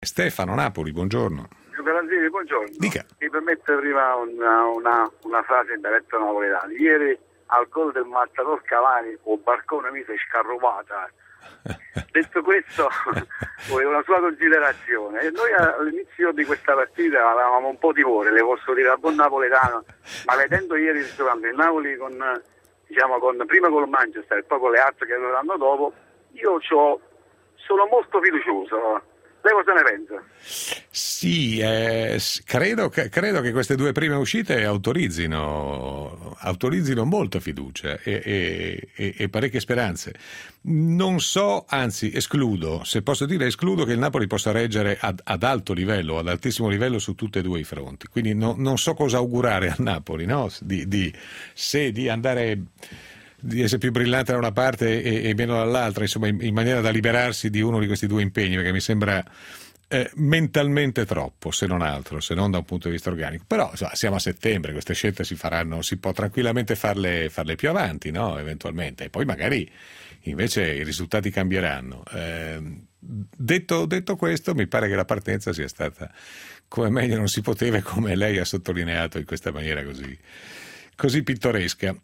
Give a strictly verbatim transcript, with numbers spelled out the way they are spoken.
Stefano, Napoli, buongiorno. Belandini, buongiorno. Dica. Mi permette prima una, una, una frase in dialetto napoletano. Ieri al gol del mattatore Cavani o Barcone mi si è scarrupata. Detto questo, volevo una sua considerazione. Noi all'inizio di questa partita avevamo un po' timore, le posso dire a buon napoletano, ma vedendo ieri giocando il Napoli con, diciamo, con prima con il Manchester e poi con le altre che verranno dopo, io c'ho, sono molto fiducioso. Lei cosa ne pensa? Sì, eh, credo, che, credo che queste due prime uscite autorizzino, autorizzino molta fiducia e, e, e parecchie speranze. Non so, anzi escludo, se posso dire escludo che il Napoli possa reggere ad, ad alto livello, ad altissimo livello su tutti e due i fronti. Quindi no, non so cosa augurare a Napoli, no? Di, di, se di andare... di essere più brillante da una parte e, e meno dall'altra, insomma, in, in maniera da liberarsi di uno di questi due impegni, perché mi sembra eh, mentalmente troppo, se non altro, se non da un punto di vista organico. Però insomma, siamo a settembre, queste scelte si faranno, si può tranquillamente farle, farle più avanti, no? Eventualmente, e poi magari invece i risultati cambieranno. Eh, detto, detto questo, mi pare che la partenza sia stata come meglio non si poteva e come lei ha sottolineato in questa maniera così così pittoresca.